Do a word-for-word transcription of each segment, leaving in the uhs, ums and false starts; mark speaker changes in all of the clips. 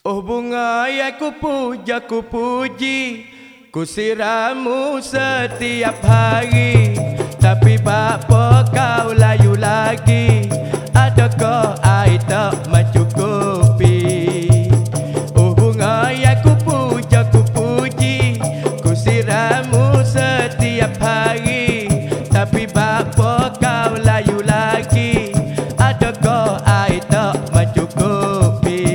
Speaker 1: Oh bunga yang ku puja ku puji, ku siramu setiap hari. Tapi bapa kau layu lagi, adakah air tak mencukupi? Oh bunga yang ku puja ku puji, ku siramu setiap hari. Tapi bapa kau layu lagi, adakah air tak mencukupi?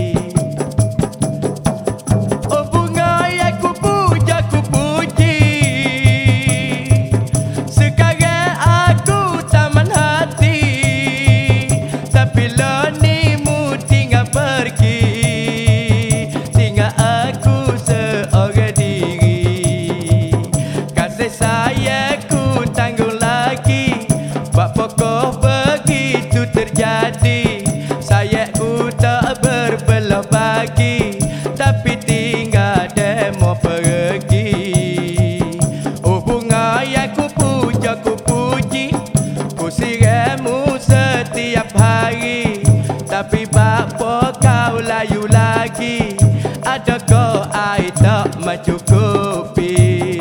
Speaker 1: Pokok begitu terjadi, sayapku tak berbelah bagi, tapi tinggal demo pergi. Oh bunga yang ku puja ku puji, ku siramu setiap hari. Tapi bapa kau layu lagi, adakah air tak mencukupi?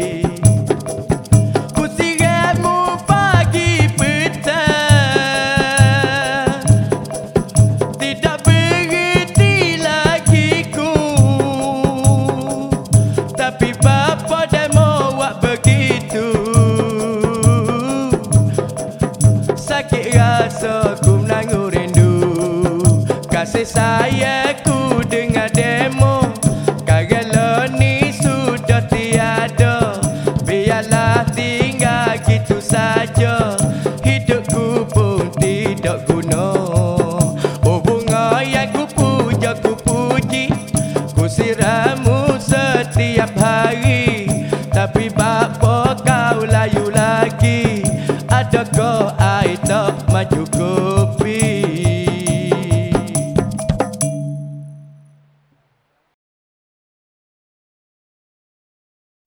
Speaker 1: Tapi bapa demo buat begitu, sakit rasa ku menanggung rindu. Kasih sayangku dengan demo, kerana ni sudah tiada. Biarlah tinggal gitu saja, hidupku pun tidak guna. Oh bunga yang ku puja ku puji, ku siramu setiap hari. Tapi bapa kau layu lagi,